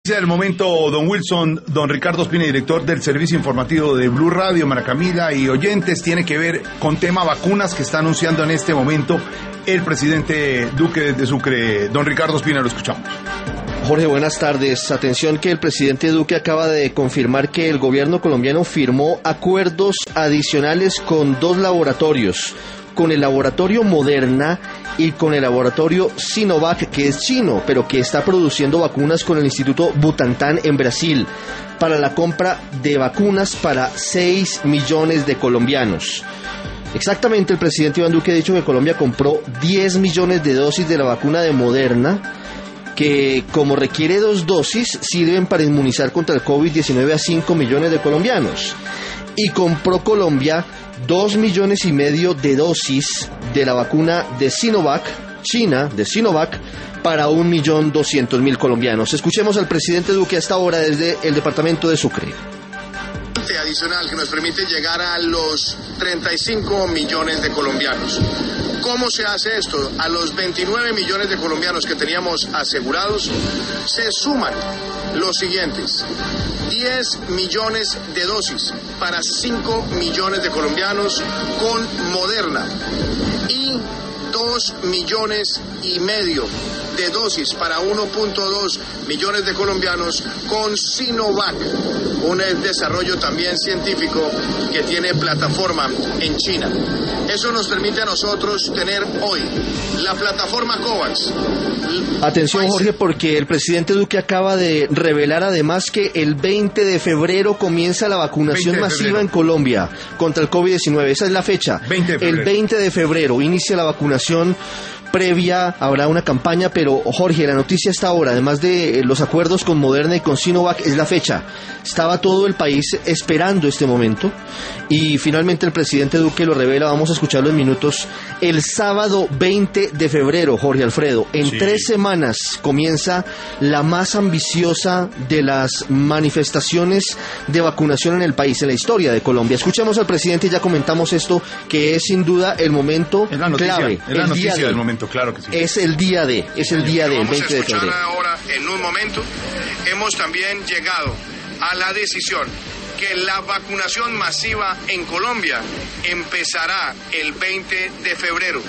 El momento, don Wilson, don Ricardo Ospina, director del servicio informativo de Blue Radio, Mara Camila y oyentes, tiene que ver con tema vacunas que está anunciando en este momento el presidente Duque de Sucre. Don Ricardo Ospina, lo escuchamos. Jorge, buenas tardes. Atención que el presidente Duque acaba de confirmar que el gobierno colombiano firmó acuerdos adicionales con 2 laboratorios, con el laboratorio Moderna y con el laboratorio Sinovac, que es chino, pero que está produciendo vacunas con el Instituto Butantan en Brasil, para la compra de vacunas para 6 millones de colombianos. Exactamente, el presidente Iván Duque ha dicho que Colombia compró 10 millones de dosis de la vacuna de Moderna, que como requiere 2 dosis, sirven para inmunizar contra el COVID-19 a 5 millones de colombianos. Y compró Colombia 2,5 millones de dosis de la vacuna de Sinovac, China, de Sinovac, para 1.200.000 colombianos. Escuchemos al presidente Duque a esta hora desde el departamento de Sucre. Adicional que nos permite llegar a los 35 millones de colombianos. ¿Cómo se hace esto? A los 29 millones de colombianos que teníamos asegurados se suman los siguientes: 10 millones de dosis para 5 millones de colombianos con Moderna y 2,5 millones de dosis para 1,2 millones de colombianos con Sinovac, un desarrollo también científico que tiene plataforma en China. Eso nos permite a nosotros tener hoy la plataforma COVAX. Atención, Jorge, porque el presidente Duque acaba de revelar además que el 20 de febrero comienza la vacunación masiva en Colombia contra el COVID-19. Esa es la fecha. El 20 de febrero inicia la vacunación previa, habrá una campaña, pero Jorge, la noticia hasta ahora, además de los acuerdos con Moderna y con Sinovac, es la fecha. Estaba todo el país esperando este momento y finalmente el presidente Duque lo revela. Vamos a escucharlo en minutos. El sábado 20 de febrero, Jorge Alfredo, en 3 semanas comienza la más ambiciosa de las manifestaciones de vacunación en el país, en la historia de Colombia. Escuchemos al presidente y ya comentamos esto, que es sin duda el momento clave. Es la noticia del momento. Claro que sí. Es el día de, el 20 de febrero. Ahora, en un momento, hemos también llegado a la decisión que la vacunación masiva en Colombia empezará el 20 de febrero.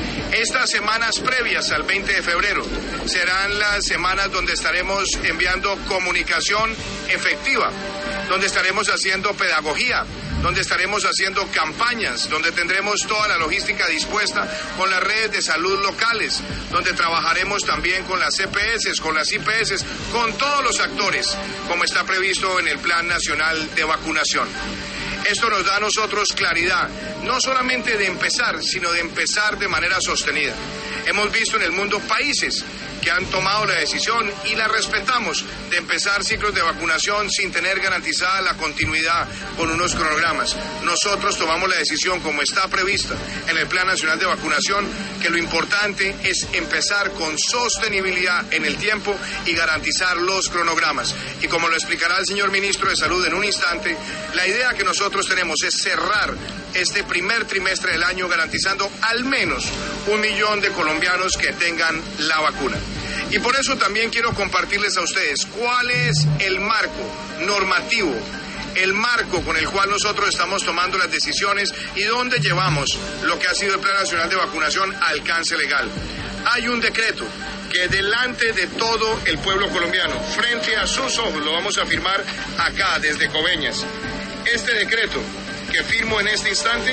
Estas semanas previas al 20 de febrero serán las semanas donde estaremos enviando comunicación efectiva, donde estaremos haciendo pedagogía, donde estaremos haciendo campañas, donde tendremos toda la logística dispuesta con las redes de salud locales, donde trabajaremos también con las EPS, con las IPS, con todos los actores, como está previsto en el Plan Nacional de Vacunación. Esto nos da a nosotros claridad, no solamente de empezar, sino de empezar de manera sostenida. Hemos visto en el mundo países que han tomado la decisión y la respetamos de empezar ciclos de vacunación sin tener garantizada la continuidad con unos cronogramas. Nosotros tomamos la decisión, como está prevista en el Plan Nacional de Vacunación, que lo importante es empezar con sostenibilidad en el tiempo y garantizar los cronogramas. Y como lo explicará el señor ministro de Salud en un instante, la idea que nosotros tenemos es cerrar este primer trimestre del año garantizando al menos 1 millón de colombianos que tengan la vacuna. Y por eso también quiero compartirles a ustedes cuál es el marco normativo, el marco con el cual nosotros estamos tomando las decisiones y dónde llevamos lo que ha sido el Plan Nacional de Vacunación a alcance legal. Hay un decreto que delante de todo el pueblo colombiano, frente a sus ojos, lo vamos a firmar acá desde Coveñas. Este decreto que firmo en este instante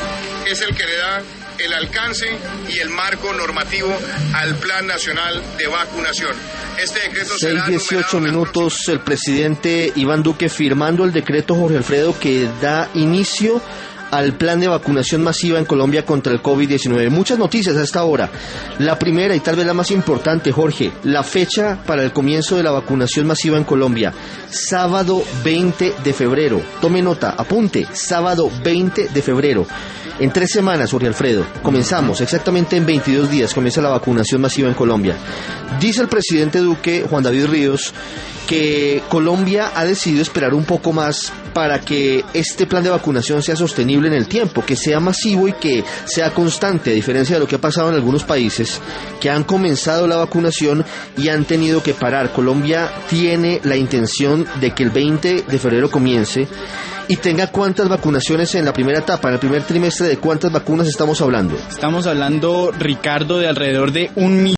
es el que le da el alcance y el marco normativo al Plan Nacional de Vacunación. Este decreto será 6:18 minutos, el presidente Iván Duque firmando el decreto, Jorge Alfredo, que da inicio al plan de vacunación masiva en Colombia contra el COVID-19. Muchas noticias a esta hora. La primera y tal vez la más importante, Jorge, la fecha para el comienzo de la vacunación masiva en Colombia, sábado 20 de febrero. Tome nota, apunte, sábado 20 de febrero. En 3 semanas, Jorge Alfredo, comenzamos, exactamente en 22 días comienza la vacunación masiva en Colombia. Dice el presidente Duque, Juan David Ríos, que Colombia ha decidido esperar un poco más para que este plan de vacunación sea sostenible en el tiempo, que sea masivo y que sea constante, a diferencia de lo que ha pasado en algunos países que han comenzado la vacunación y han tenido que parar. Colombia tiene la intención de que el 20 de febrero comience y tenga cuántas vacunaciones en la primera etapa, en el primer trimestre. ¿De cuántas vacunas estamos hablando? Estamos hablando, Ricardo, de alrededor de 1 millón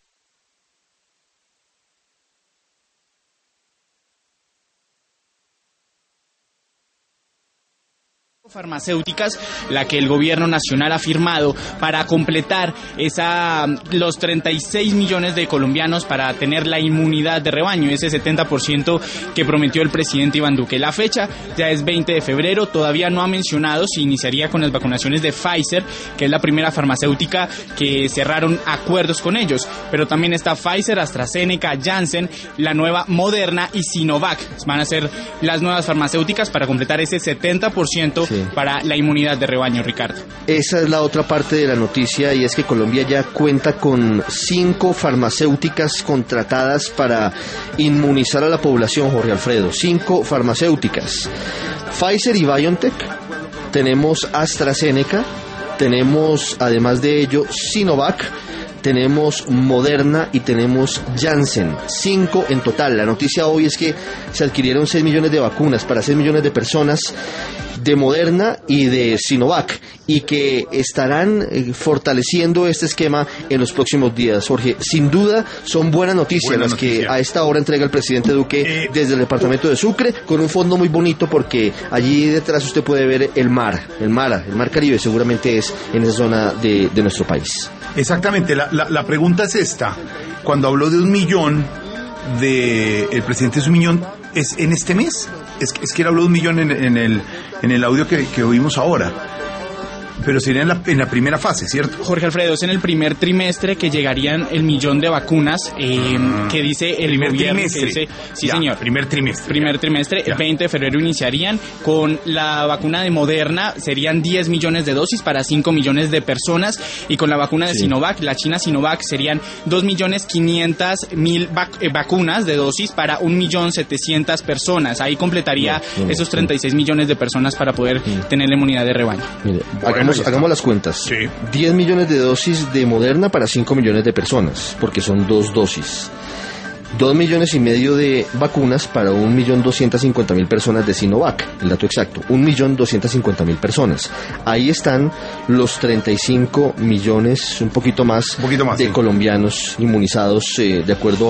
farmacéuticas, la que el gobierno nacional ha firmado para completar los 36 millones de colombianos para tener la inmunidad de rebaño, ese 70% que prometió el presidente Iván Duque. La fecha ya es 20 de febrero, todavía no ha mencionado si iniciaría con las vacunaciones de Pfizer, que es la primera farmacéutica que cerraron acuerdos con ellos, pero también está Pfizer, AstraZeneca, Janssen, la nueva Moderna y Sinovac. Van a ser las nuevas farmacéuticas para completar ese 70% sí, para la inmunidad de rebaño, Ricardo. Esa es la otra parte de la noticia, y es que Colombia ya cuenta con 5 farmacéuticas contratadas para inmunizar a la población, Jorge Alfredo. 5 farmacéuticas. Pfizer y BioNTech, tenemos AstraZeneca, tenemos además de ello Sinovac, tenemos Moderna y tenemos Janssen. 5 en total. La noticia hoy es que se adquirieron 6 millones de vacunas para 6 millones de personas de Moderna y de Sinovac, y que estarán fortaleciendo este esquema en los próximos días. Jorge, sin duda son buenas noticias las que a esta hora entrega el presidente Duque desde el departamento de Sucre, con un fondo muy bonito, porque allí detrás usted puede ver el mar Caribe, seguramente es en esa zona de nuestro país. Exactamente, la pregunta es esta: cuando habló de 1 millón, el presidente es 1 millón, ¿es en este mes? Es que él habló de 1 millón en el audio que oímos ahora. Pero sería en la primera fase, ¿cierto? Jorge Alfredo, es en el primer trimestre que llegarían 1 millón de vacunas, que dice el primer gobierno. Trimestre. Sí, ya, señor. Primer trimestre, ya. El 20 de febrero iniciarían. Con la vacuna de Moderna serían 10 millones de dosis para 5 millones de personas. Y con la vacuna de Sinovac, la China Sinovac, serían 2.500.000 vacunas de dosis para 1.700.000 personas. Ahí completaría esos 36 millones de personas para poder tener la inmunidad de rebaño. Mire, hagamos las cuentas. Sí. 10 millones de dosis de Moderna para 5 millones de personas, porque son 2 dosis. 2 millones y medio de vacunas para 1.250.000 personas de Sinovac, el dato exacto, 1.250.000 personas. Ahí están los 35 millones, un poquito más de sí, colombianos inmunizados, de acuerdo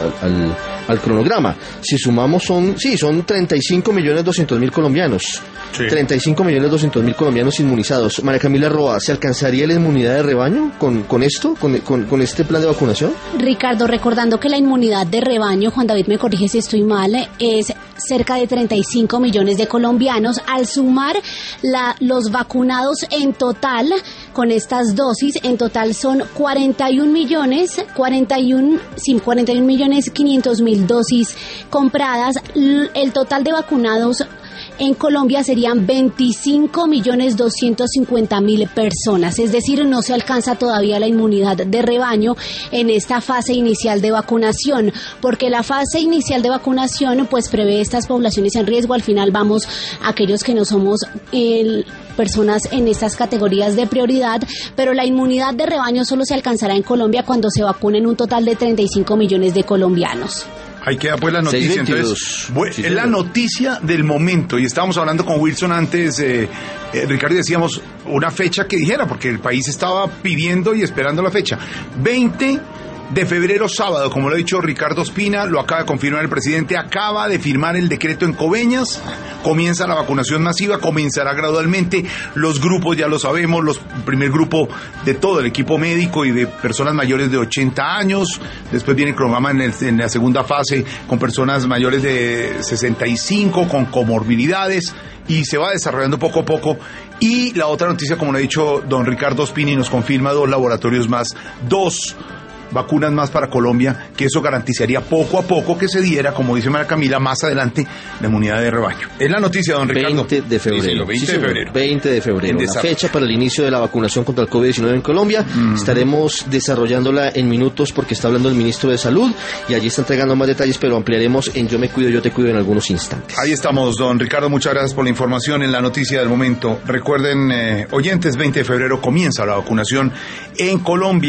al cronograma. Si sumamos son 35.200.000 colombianos. Sí. 35.200.000 colombianos inmunizados. María Camila Roa, ¿se alcanzaría la inmunidad de rebaño con esto, con este plan de vacunación? Ricardo, recordando que la inmunidad de rebaño, Juan David me corrige si estoy mal, es cerca de 35 millones de colombianos. Al sumar los vacunados en total con estas dosis, en total son 41.500.000 dosis compradas. El total de vacunados en Colombia serían 25.250.000 personas, es decir, no se alcanza todavía la inmunidad de rebaño en esta fase inicial de vacunación, porque la fase inicial de vacunación pues prevé estas poblaciones en riesgo. Al final vamos a aquellos que no somos personas en estas categorías de prioridad, pero la inmunidad de rebaño solo se alcanzará en Colombia cuando se vacunen un total de 35 millones de colombianos. Ahí queda pues la noticia. Entonces, es la noticia del momento, y estábamos hablando con Wilson antes, Ricardo, decíamos una fecha que dijera, porque el país estaba pidiendo y esperando la fecha. 20 de febrero, sábado, como lo ha dicho Ricardo Ospina, lo acaba de confirmar el presidente, acaba de firmar el decreto en Coveñas, comienza la vacunación masiva, comenzará gradualmente, los grupos ya lo sabemos, el primer grupo de todo el equipo médico y de personas mayores de 80 años, después viene el programa en la segunda fase con personas mayores de 65, con comorbilidades, y se va desarrollando poco a poco. Y la otra noticia, como lo ha dicho don Ricardo Ospina, y nos confirma 2 laboratorios más, 2 vacunas más para Colombia, que eso garantizaría poco a poco que se diera, como dice María Camila, más adelante la inmunidad de rebaño. Es la noticia, don Ricardo. 20 de febrero. Sí, 20 de febrero. 20 de febrero. La fecha para el inicio de la vacunación contra el COVID-19 en Colombia. Estaremos desarrollándola en minutos porque está hablando el ministro de Salud y allí está entregando más detalles, pero ampliaremos en Yo me cuido, yo te cuido en algunos instantes. Ahí estamos, don Ricardo. Muchas gracias por la información en la noticia del momento. Recuerden, oyentes, 20 de febrero comienza la vacunación en Colombia.